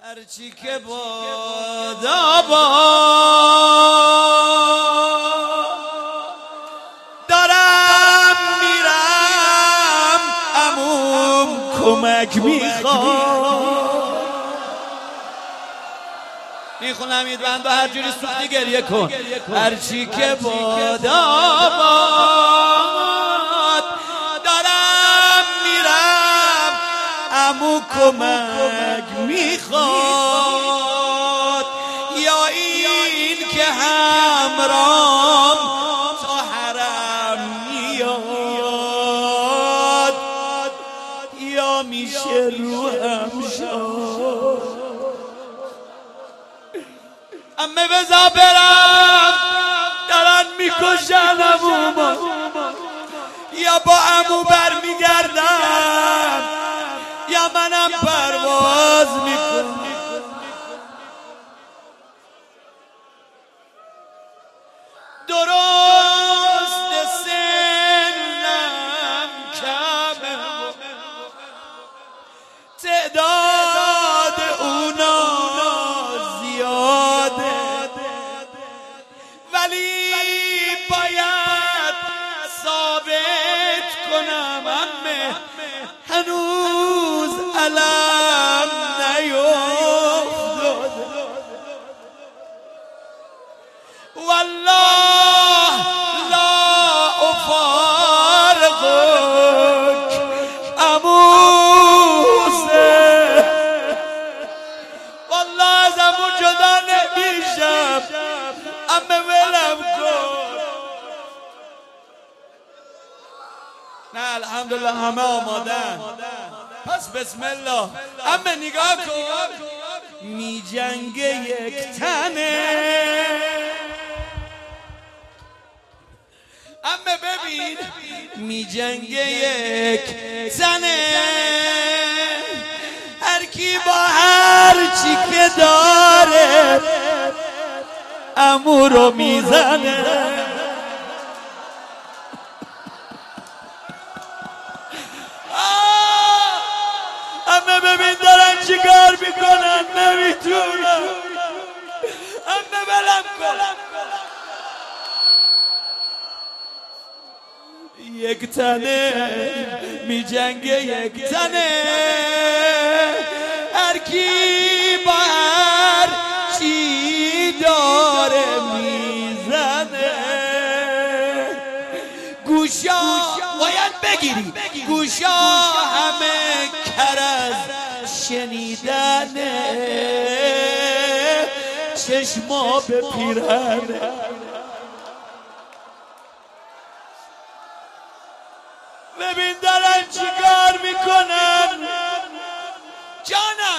هرچی که بادا دارم میرم عموم کمک میخونم یه بند هر جوری سوختی گریه کن. هرچی که بادا دارم میرم عمو کمک میخواد، یا این که همرام تا حرم میاد، یا میشه رو هم شد. امه بزا برم دارن میکشن عموما، یا با عمو برمیگردم یا منم پرواز میکنم. درست سنم کمه، تعداد اونا زیاده، ولی باید ثابت کنم امه هنوز علم نیفتاده. والله لا افارقک عموسه، والله از عمو جدا نمیشم امه ولم کن. نه الحمدلله همه آمادن، پس بسم الله. امه نگاه کن، می جنگه یک تنه. امه ببین می جنگه یک تنه، هر کی با هر چی که داره عمو رو میزنه. امه ببین دارن چیکار میکنن، نمیتونم امه ولم کن. یک تنه می جنگه یک تنه، هر کی با هر چی داره میزنه. گوشا باید بگیری، گوشا همه کرز شنیدنه، چشما به پیرهنه. ببین دارن چیکار میکنن. جانم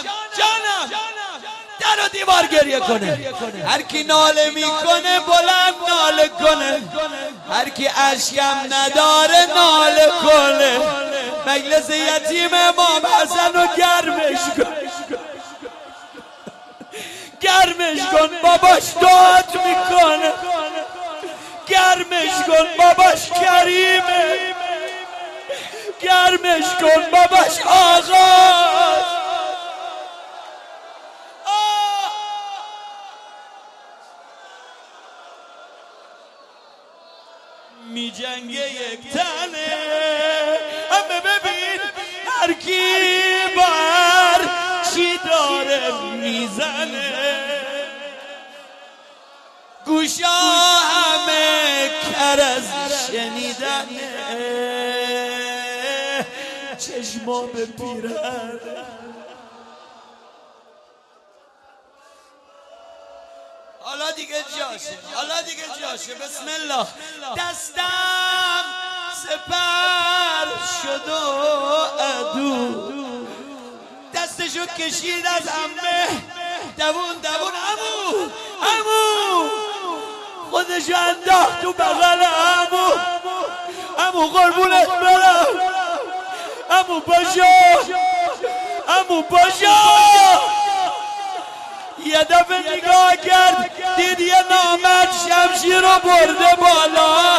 در و دیوار گریه کنه، هر کی ناله میکنه بلند ناله کنه، هر کی اشکم نداره ناله کنه. مجلس یتیم امام حسن رو گرمش کن، گرمش کن، باباش دعات میکنه. گرمش کن، باباش کریمه. گرمش کن، باباش آغاست. می جنگه یک تنه. همه ببین هر کی با هر چی داره میزنه. گوشا همه کرز شنیدنه، چشما به پیرهنه. حالا دیگه جاشه، حالا دیگه جاشه. بسم الله. دستم سپر شد و عدو، دستشو کشید از عمه دوون عمو خودشو انداخت تو بغل عمو قربونت برم. عمو پاشا یه دفعه نگاه کرد، دید یه نامرد شمشیر رو برده بالا،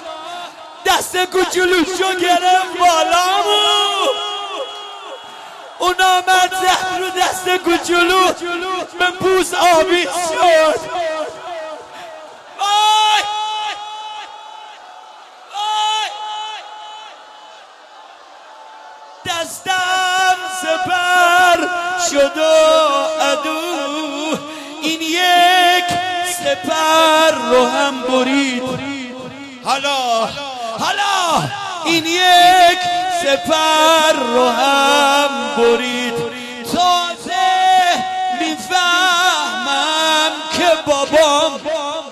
دست کوچولوشو گرفت بالا. اون آمد زد رو دست کوچولو به پوست آبی شد. وای دستم سپر شد و عدو این یک سپر رو هم برید. حالا این یک سپر رو هم برید. تازه میفهمم که بابام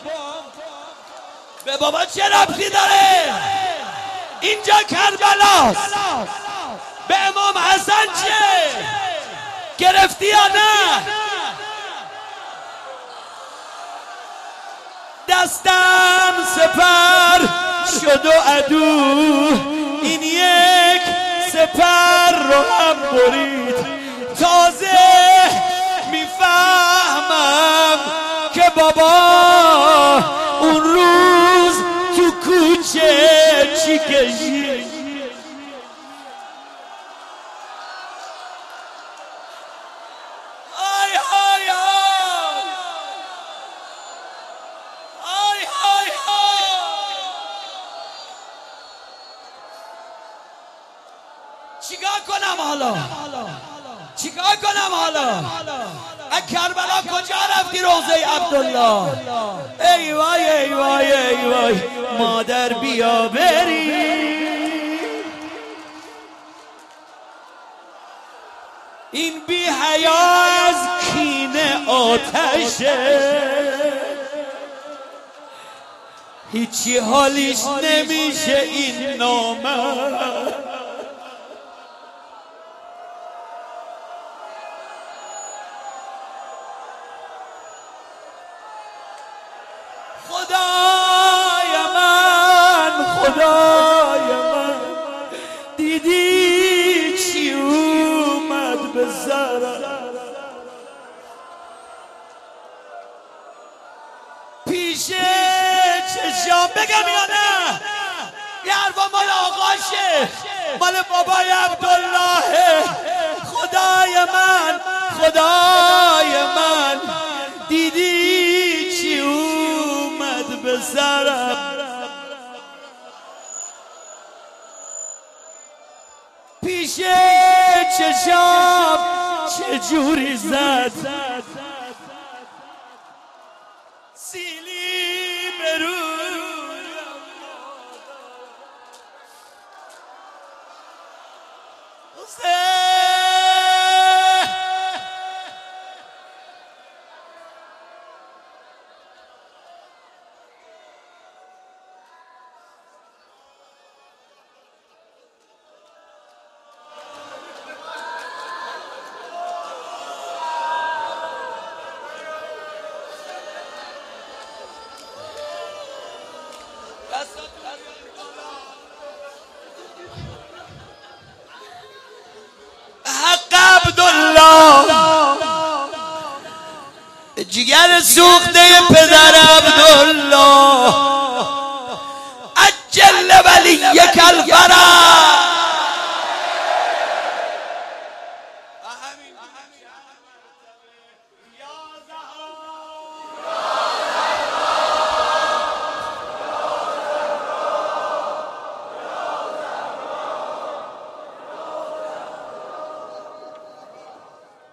به بابا چه ربطی داره؟ اینجا کربلاست. به امام حسن چه؟ گرفتی یا نه؟ دستم سپر شد و عدو این یک سپر رو هم برید. تازه میفهمم که بابا اون روز تو کوچه چی کشید. چیکار کنم حالا؟ از کربلا کجا رفتی روضه عبدالله؟ ای وای ای وای ای وای مادر بیا بری. این بی حیا از کینه آتشه هیچی حالیش نمیشه این نامرد. خدای من دیدی چی اومد به سرم پیش چشام. بگم یا نه؟ یه حرفا مال آقاشه، مال بابای عبدالله. خدای من دیدی چی اومد به سرم پیش چشام چجوری زد سیلی برویم. حق عبدالله جگر سوخته پدر عبدالله عجل ولیک الفرج.